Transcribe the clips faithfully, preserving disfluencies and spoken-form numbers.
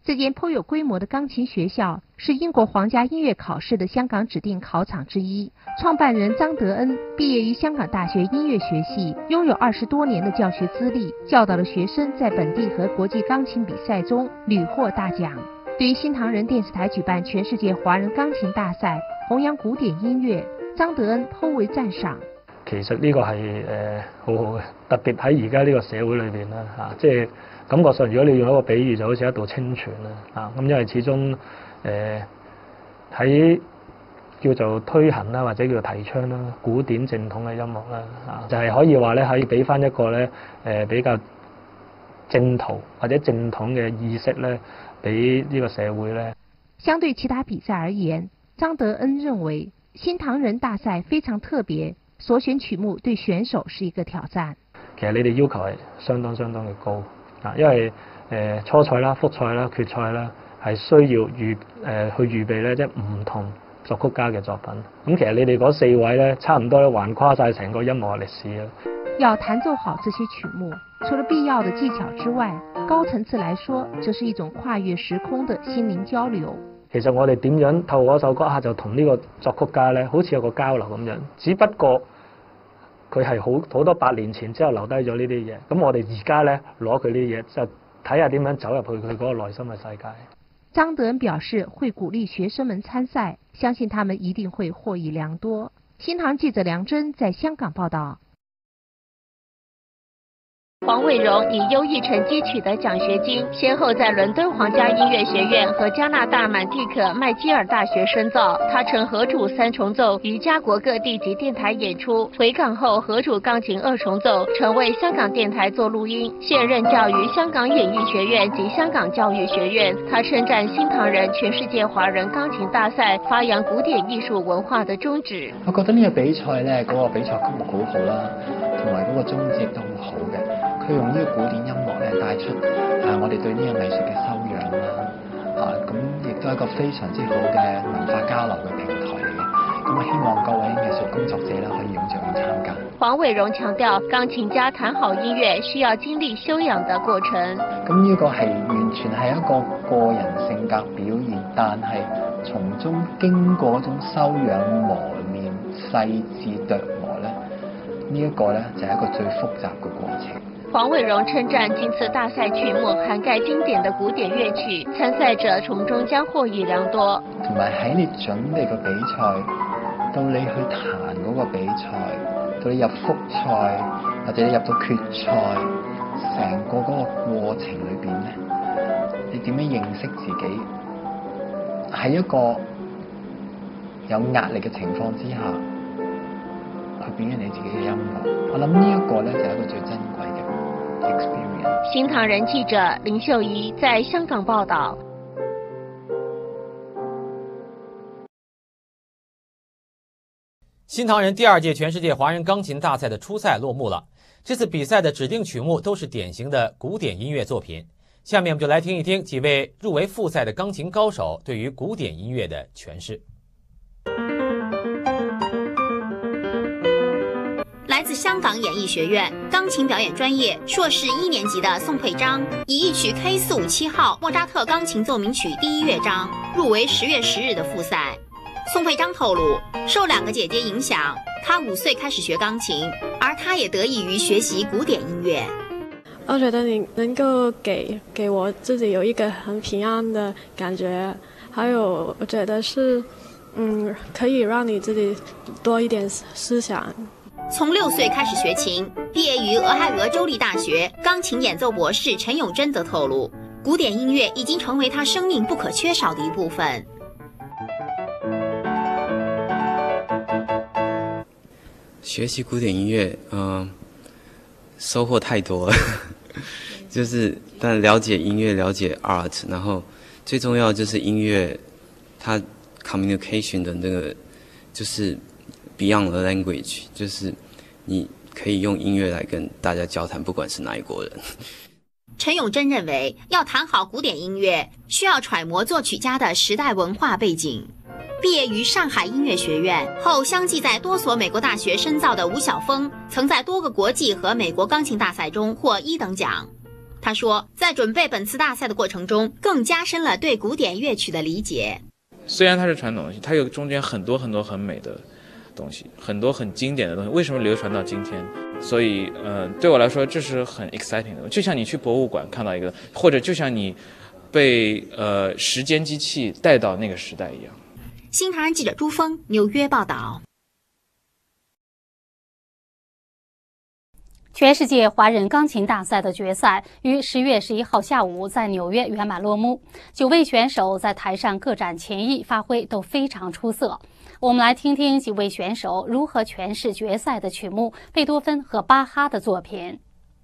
这间颇有规模的钢琴学校是英国皇家音乐考试的香港指定考场之一。创办人张德恩毕业于香港大学音乐学系，拥有二十多年的教学资历，教导的学生在本地和国际钢琴比赛中屡获大奖。对于新唐人电视台举辦全世界華人鋼琴大賽，弘揚古典音樂，張德恩頗為讚賞。 其實呢個係誒、呃、好好嘅，特別喺而家呢個社會裏邊啦嚇，即係感覺上如果你用一個比喻就好似一道清泉啦嚇，咁因為始終誒喺、呃、叫做推行啦或者叫做提倡啦古典正統嘅音樂啦嚇，就係、是、可以話咧可以俾翻一個咧誒、呃、比較正途或者正統嘅意識咧俾呢個社會咧。 相對其他比賽而言，張德恩認為新唐人大賽非常特別。所選曲目對選手是一個挑戰。 其實你哋要求係相當相當嘅高啊，因為誒、呃、初賽啦、複賽啦、決賽啦係需要預誒、呃、去預備咧，即係唔同作曲家嘅作品。咁其實你哋嗰四位咧，差唔多咧橫跨晒成個音樂歷史啦。 要彈奏好這些曲目，除了必要的技巧之外，高層次來說，這是一種跨越時空的心靈交流。 其實我哋點樣透過一首歌啊，就同呢個作曲家咧，好似有個交流咁樣。只不過佢係好好多百年前之後留低咗呢啲嘢，咁我哋而家咧攞佢呢啲嘢，就睇下點樣走入去佢嗰個內心嘅世界。 張德恩表示會鼓勵學生們參賽，相信他們一定會獲益良多。新唐記者梁真在香港報道。 黃偉榮以優異成績取得獎學金，先後在倫敦皇家音樂學院和加拿大滿蒂克麥基爾大學深造。他曾合主三重奏於加國各地及電台演出，回港後合主鋼琴二重奏，曾為香港電台做錄音。現任教於香港演藝學院及香港教育學院。他稱讚新唐人全世界華人鋼琴大賽發揚古典藝術文化的宗旨。 我覺得呢個比賽呢，嗰、那個比賽曲目好好啦，同埋嗰個宗旨都好好嘅。佢用呢個古典音樂咧帶出啊我哋對呢個藝術嘅修養啦，啊咁亦都係一個非常之好嘅文化交流嘅平台嚟嘅。咁我希望各位藝術工作者咧可以踴躍去參加。 黃偉榮強調，鋼琴家彈好音樂需要經歷修養的過程。 咁呢個係完全係一個個人性格表現，但係從中經過一種修養磨練、細緻琢磨咧，呢一個咧就係一個最複雜嘅過程。 黃偉榮稱讚今次大賽曲目涵蓋經典的古典樂曲，參賽者從中將獲益良多。 同埋喺你準備個比賽，到你去彈嗰個比賽，到你入複賽或者你入到決賽，成個嗰個過程裏邊咧，你點樣認識自己？喺一個有壓力嘅情況之下，去表現你自己嘅音樂。我諗呢一個咧就係一個最珍貴嘅。 新唐人記者林秀儀在香港報道。 新唐人第二屆全世界華人鋼琴大賽的初賽落幕了。這次比賽的指定曲目都是典型的古典音樂作品。下面我們就來聽一聽幾位入圍複賽的鋼琴高手對於古典音樂的詮釋。 來自香港演藝學院鋼琴表演專業碩士一年級的宋佩章，以一曲 K 四五七號莫扎特鋼琴奏鳴曲第一樂章入圍十月十日的複賽。宋佩章透露，受兩個姐姐影響，她五歲開始學鋼琴，而她也得益於學習古典音樂。 我覺得你能夠給給我自己有一個很平安的感覺，還有我覺得是，嗯，可以讓你自己多一點思想。 從六歲開始學琴，畢業於俄亥俄州立大學鋼琴演奏博士陳永珍則透露，古典音樂已經成為他生命不可缺少的一部分。 學習古典音樂，嗯、呃，收穫太多了，就是但了解音樂，了解 art， 然後最重要就是音樂，它 communication 的那個就是。Beyond the language， 就是你可以用音樂來跟大家交談，不管是哪一國人。 陳永珍認為，要彈好古典音樂，需要揣摩作曲家的時代文化背景。畢業於上海音樂學院後，相繼在多所美國大學深造的吳曉峰，曾在多個國際和美國鋼琴大賽中獲一等獎。 他说，在准备本次大赛的过程中，更加深了对古典乐曲的理解。 虽然它是传统东西，它有中间很多很多很美的东西，很多很经典的东西，为什么流传到今天？所以，呃，对我来说，这是很 exciting 的。就像你去博物馆看到一个，或者就像你被呃时间机器带到那个时代一样。 新唐人记者朱峰，纽约报道。 全世界华人钢琴大赛的决赛于十月十一号下午在纽约圆满落幕。九位选手在台上各展前艺，发挥都非常出色。我们来听听几位选手如何诠释决赛的曲目贝多芬和巴哈的作品。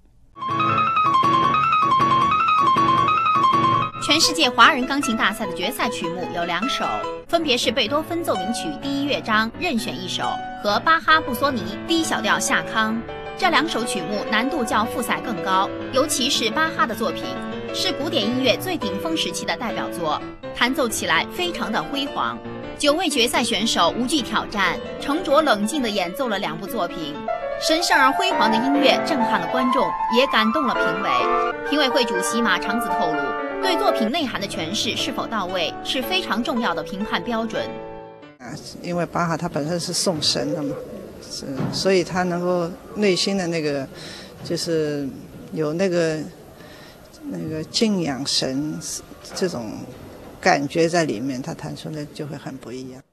全世界华人钢琴大赛的决赛曲目有两首，分别是贝多芬奏鸣曲第一乐章任选一首和巴哈布索尼 D 小调夏康。这两首曲目难度较复赛更高，尤其是巴哈的作品，是古典音乐最顶峰时期的代表作，弹奏起来非常的辉煌。九位决赛选手无惧挑战，沉着冷静地演奏了两部作品，神圣而辉煌的音乐震撼了观众，也感动了评委。评委会主席马长子透露，对作品内涵的诠释是否到位是非常重要的评判标准。 啊，因为巴哈他本身是送神的嘛。是，所以他能够内心的那个，就是有那个那个敬仰神这种感觉在里面，他弹出来就会很不一样。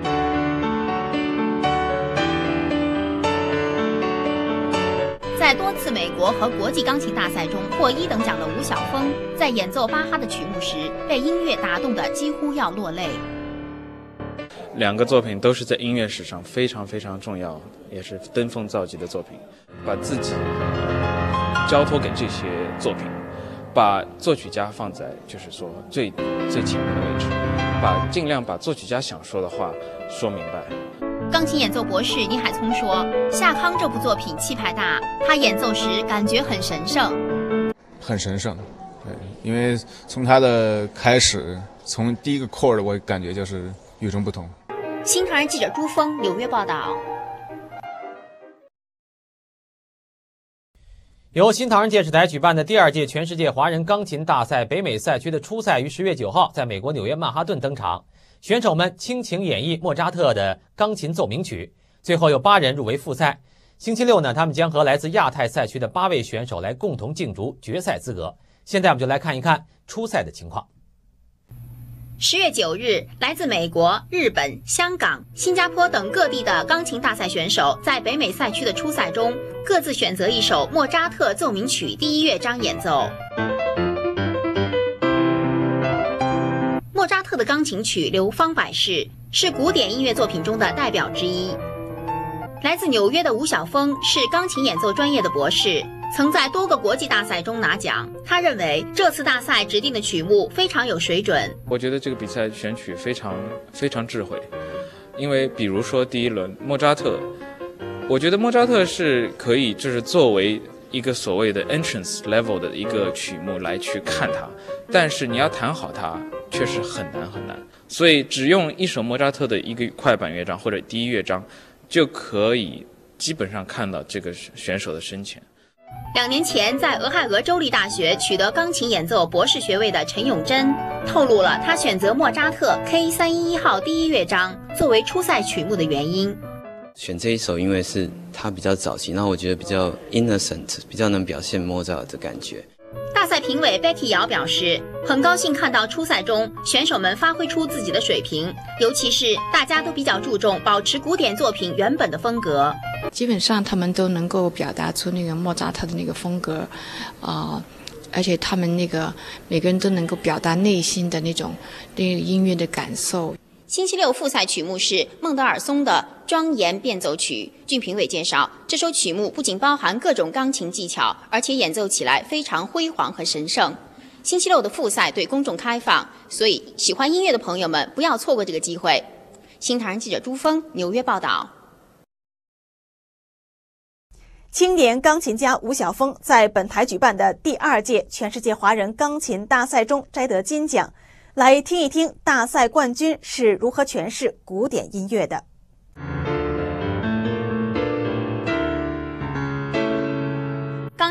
在多次美国和国际钢琴大赛中获一等奖的吴晓峰，在演奏巴哈的曲目时，被音乐打动得几乎要落泪。 两个作品都是在音乐史上非常非常重要，也是登峰造极的作品。把自己交托给这些作品，把作曲家放在就是说最最前面的位置，把尽量把作曲家想说的话说明白。 钢琴演奏博士倪海聪说，夏康这部作品气派大，他演奏时感觉很神圣。 很神圣，对，因为从他的开始，从第一个 chord 我感觉就是与众不同。 新唐人记者朱峰，纽约报道。 由新唐人电视台举办的第二届全世界华人钢琴大赛北美赛区的初赛于十月九号在美国纽约曼哈顿登场，选手们倾情演绎莫扎特的钢琴奏鸣曲，最后有八人入围复赛。星期六呢，他们将和来自亚太赛区的八位选手来共同竞逐决赛资格。现在我们就来看一看初赛的情况。 十月九日，来自美国、日本、香港、新加坡等各地的钢琴大赛选手在北美赛区的初赛中，各自选择一首莫扎特奏鸣曲第一乐章演奏。莫扎特的钢琴曲《流芳百世》是古典音乐作品中的代表之一。来自纽约的吴晓峰是钢琴演奏专业的博士，曾在多个国际大赛中拿奖。他认为这次大赛指定的曲目非常有水准。 我觉得这个比赛选曲非常非常智慧，因为比如说第一轮莫扎特，我觉得莫扎特是可以就是作为一个所谓的 entrance level 的一个曲目来去看它，但是你要弹好它确实很难很难，所以只用一首莫扎特的一个快板乐章或者第一乐章就可以基本上看到这个选手的深浅。 两年前在俄亥俄州立大学取得钢琴演奏博士学位的陈永贞透露了他选择莫扎特 K 三一一号第一乐章作为初赛曲目的原因。 选这一首因为是他比较早期，然后我觉得比较 innocent， 比较能表现莫扎特的感觉。 大赛评委 Becky 姚表示，很高兴看到初赛中选手们发挥出自己的水平，尤其是大家都比较注重保持古典作品原本的风格。 基本上他们都能够表达出那个莫扎特的那个风格，啊、呃，而且他们那个每个人都能够表达内心的那种对音乐的感受。 星期六复赛曲目是孟德尔松的《庄严变奏曲》。据评委介绍，这首曲目不仅包含各种钢琴技巧，而且演奏起来非常辉煌和神圣。星期六的复赛对公众开放，所以喜欢音乐的朋友们不要错过这个机会。新唐人记者朱峰，纽约报道。 青年钢琴家吴晓峰在本台举办的第二届全世界华人钢琴大赛中摘得金奖。来听一听大赛冠军是如何诠释古典音乐的。 钢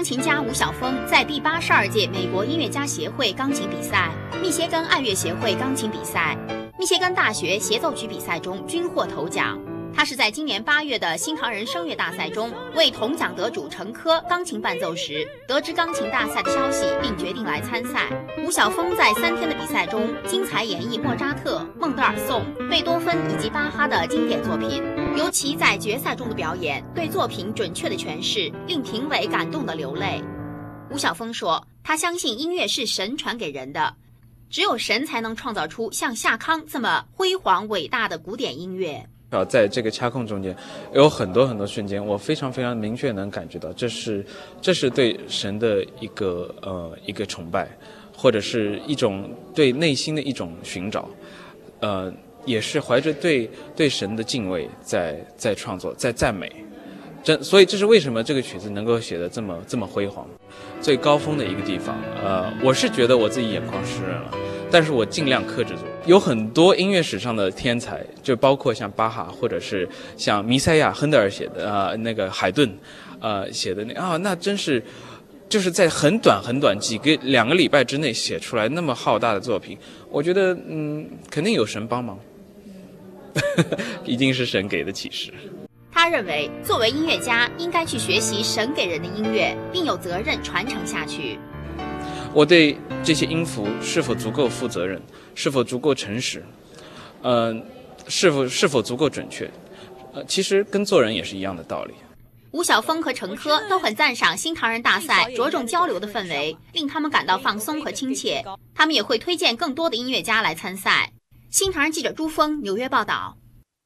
钢琴家吴晓峰在第八十二届美国音乐家协会钢琴比赛、密歇根爱乐协会钢琴比赛、密歇根大学协奏曲比赛中均获头奖。他是在今年八月的新唐人声乐大赛中为铜奖得主陈珂钢琴伴奏时，得知钢琴大赛的消息，并决定来参赛。吴晓峰在三天的比赛中精彩演绎莫扎特、孟德尔颂、贝多芬以及巴哈的经典作品，尤其在决赛中的表演，对作品准确的诠释，令评委感动得流泪。吴晓峰说，他相信音乐是神传给人的，只有神才能创造出像夏康这么辉煌伟大的古典音乐。 在这个掐控中间，有很多很多瞬间，我非常非常明确能感觉到，这是这是对神的一个呃一个崇拜，或者是一种对内心的一种寻找，呃，也是怀着对对神的敬畏在在创作，在赞美。这所以这是为什么这个曲子能够写得这么这么辉煌，最高峰的一个地方。呃，我是觉得我自己眼眶湿润了。但是我尽量克制住。有很多音乐史上的天才，就包括像巴哈，或者是像弥赛亚、亨德尔写的，呃，那个海顿，呃，写的那啊，那真是，就是在很短很短几个两个礼拜之内写出来那么浩大的作品。我觉得，嗯，肯定有神帮忙，一定是神给的启示。 他认为，作为音乐家，应该去学习神给人的音乐，并有责任传承下去。 我对这些音符是否足够负责任，是否足够诚实，呃，是否是否足够准确，呃，其实跟做人也是一样的道理。 吴晓峰和陈珂都很赞赏新唐人大赛着重交流的氛围，令他们感到放松和亲切。他们也会推荐更多的音乐家来参赛。新唐人记者朱峰纽约报道。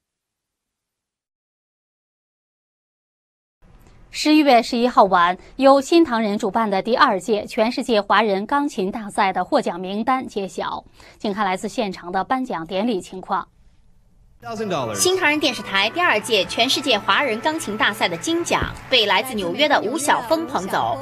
十一月十一号晚，由新唐人主办的第二届全世界华人钢琴大赛的获奖名单揭晓。请看来自现场的颁奖典礼情况。 新唐人电视台第二届全世界华人钢琴大赛的金奖被来自纽约的吴晓峰捧走，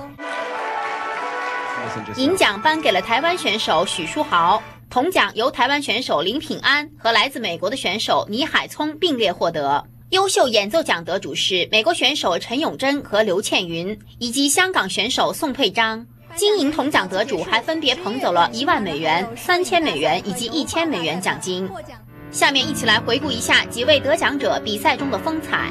银奖颁给了台湾选手许书豪，铜奖由台湾选手林品安和来自美国的选手倪海聪并列获得。优秀演奏奖得主是美国选手陈永贞和刘倩云，以及香港选手宋佩章。金银铜奖得主还分别捧走了一万美元、三千美元以及一千美元奖金。下面一起来回顾一下几位得奖者比赛中的风采。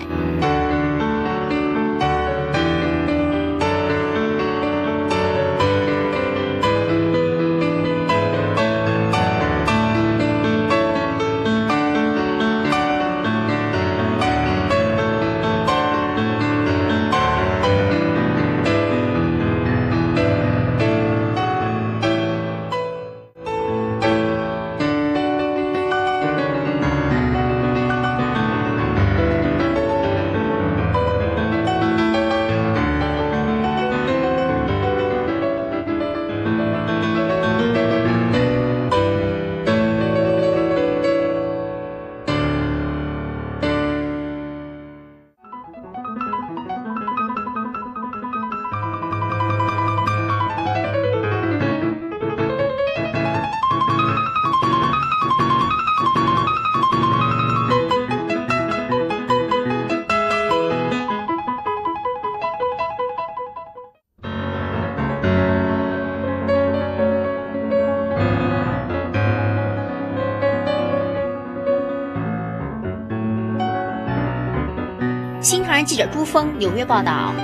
新唐人记者朱峰纽约报道。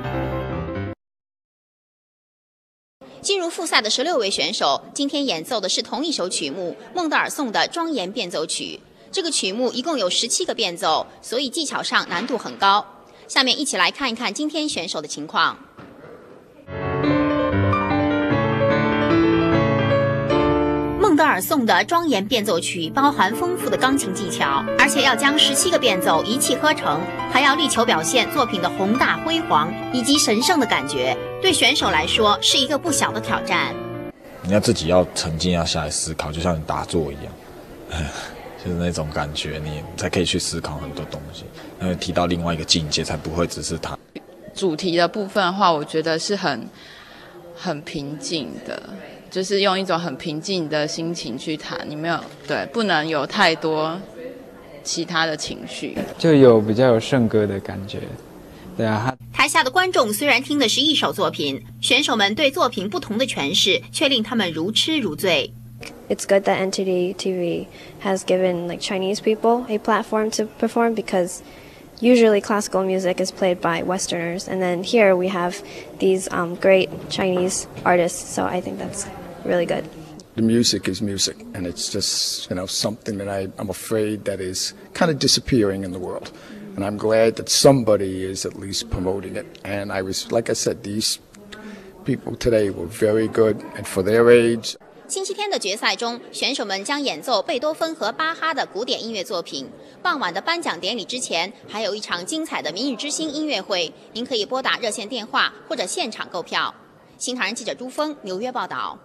进入复赛的十六位选手，今天演奏的是同一首曲目——孟德尔颂的庄严变奏曲。这个曲目一共有十七个变奏，所以技巧上难度很高。下面一起来看一看今天选手的情况。孟德尔颂的庄严变奏曲包含丰富的钢琴技巧，而且要将十七个变奏一气呵成，还要力求表现作品的宏大辉煌以及神圣的感觉，对选手来说是一个不小的挑战。 你要自己要沉静，要下来思考，就像你打坐一样，就是那种感觉，你才可以去思考很多东西，然后提到另外一个境界，才不会只是它。 主题的部分的话，我觉得是很很平静的。就是用一种很平静的心情去弹，你没有对，不能有太多其他的情绪， 就有比较有圣歌的感觉， 对啊， 台下的观众虽然听的是一首作品，选手们对作品不同的诠释，却令他们如痴如醉。 It's good that N T D T V has given like Chinese people a platform to perform because usually classical music is played by Westerners, and then here we have these um, great Chinese artists. So I think that's really good. The music is music, and it's just you know something that I, I'm afraid that is kind of disappearing in the world. And I'm glad that somebody is at least promoting it. And I was, like I said, these people today were very good, and for their age. 星期天的决赛中，选手们将演奏贝多芬和巴哈的古典音乐作品。傍晚的颁奖典礼之前，还有一场精彩的明日之星音乐会。您可以拨打热线电话或者现场购票。新唐人记者朱峰纽约报道。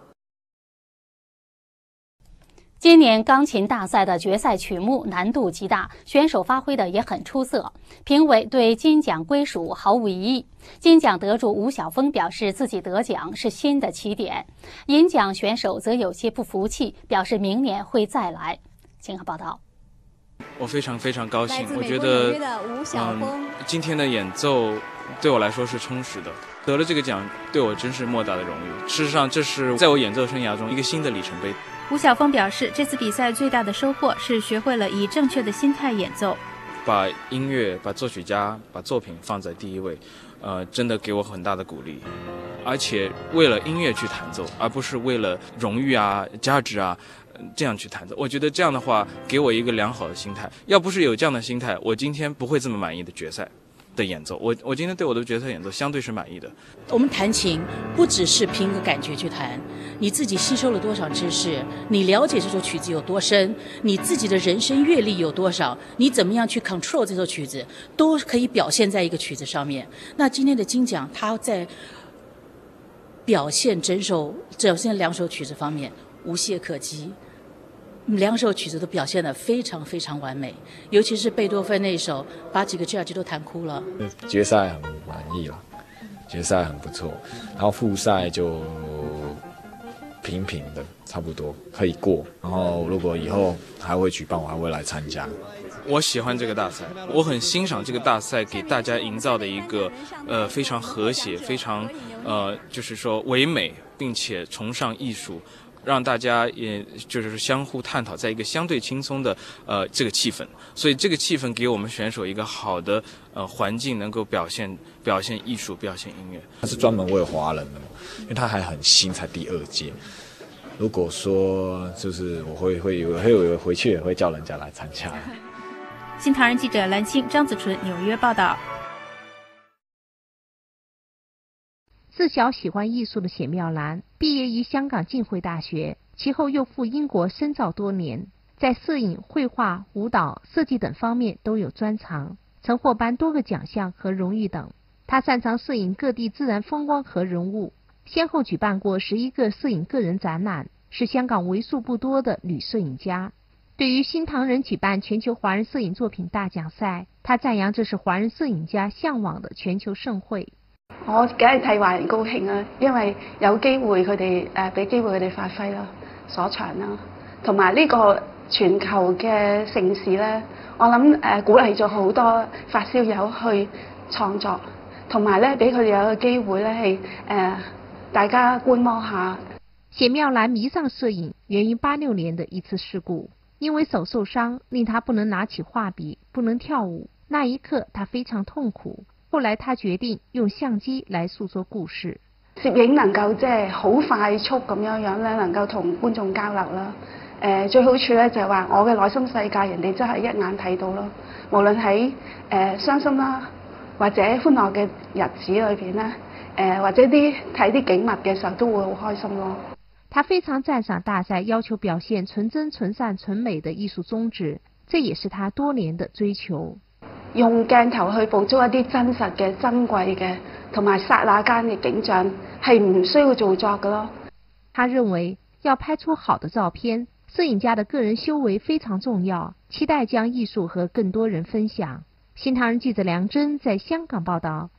今年钢琴大赛的决赛曲目难度极大，选手发挥的也很出色。评委对金奖归属毫无异议。金奖得主吴晓峰表示自己得奖是新的起点，银奖选手则有些不服气，表示明年会再来。请看报道。 我非常非常高兴，我觉得嗯，今天的演奏对我来说是充实的。得了这个奖对我真是莫大的荣誉。事实上，这是在我演奏生涯中一个新的里程碑。 吴晓峰表示，这次比赛最大的收获是学会了以正确的心态演奏， 把音乐、把作曲家、把作品放在第一位，呃，真的给我很大的鼓励。而且为了音乐去弹奏，而不是为了荣誉啊、价值啊，这样去弹奏。我觉得这样的话，给我一个良好的心态。要不是有这样的心态，我今天不会这么满意的决赛的演奏。我我今天对我的决赛演奏相对是满意的。 我们弹琴不只是凭个感觉去弹，你自己吸收了多少知识，你了解这首曲子有多深，你自己的人生阅历有多少，你怎么样去 control 这首曲子，都可以表现在一个曲子上面。那今天的金奖，它在表现整首表现两首曲子方面无懈可击。两首曲子都表现得非常非常完美，尤其是贝多芬那一首，把几个 judge 都弹哭了。 决赛很满意了，决赛很不错，然后复赛就平平的，差不多可以过。然后如果以后还会举办，我还会来参加。 我喜欢这个大赛，我很欣赏这个大赛给大家营造的一个呃非常和谐、非常呃就是说唯美，并且崇尚艺术。让大家也就是相互探讨，在一个相对轻松的呃这个气氛，所以这个气氛给我们选手一个好的呃环境，能够表现表现艺术，表现音乐。 它是专门为华人的嘛，因为它还很新，才第二届。如果说就是我会会有会有回去也会叫人家来参加。 新唐人记者蓝青、张子纯纽约报道。 自小喜欢艺术的冼妙兰毕业于香港浸会大学，其后又赴英国深造多年，在摄影、绘画、舞蹈、设计等方面都有专长，曾获颁多个奖项和荣誉等。他擅长摄影各地自然风光和人物，先后举办过十一个摄影个人展览，是香港为数不多的女摄影家。对于新唐人举辦全球華人攝影作品大獎賽，他讚揚這是華人攝影家向往的全球盛會。 我梗係替華人高興啦，因為有機會佢哋誒俾機會佢哋發揮啦、所長啦，同埋呢個全球嘅盛事咧，我諗誒鼓勵咗好多發燒友去創作，同埋咧俾佢哋有個機會咧係誒大家觀摩下。 冼妙蘭迷上攝影源於八六年的一次事故。因為手受傷，令他不能拿起畫筆，不能跳舞。那一刻，他非常痛苦。後來，他決定用相機來訴說故事。 攝影能夠即係好快速咁樣樣咧，能夠同觀眾交流啦。誒、呃，最好處咧就係話我嘅內心世界，人哋真係一眼睇到咯。無論喺誒傷心啦，或者歡樂嘅日子裏邊咧，誒、呃、或者啲睇啲景物嘅時候，都會好開心咯。 他非常讚賞大賽要求表現純真、純善、純美的藝術宗旨，這也是他多年的追求。 用鏡頭去捕捉一啲真實嘅、珍貴嘅，同埋剎那間嘅景象，係唔需要做作嘅咯。 他認為要拍出好的照片，攝影家的個人修為非常重要，期待將藝術和更多人分享。新唐人記者梁真在香港報道。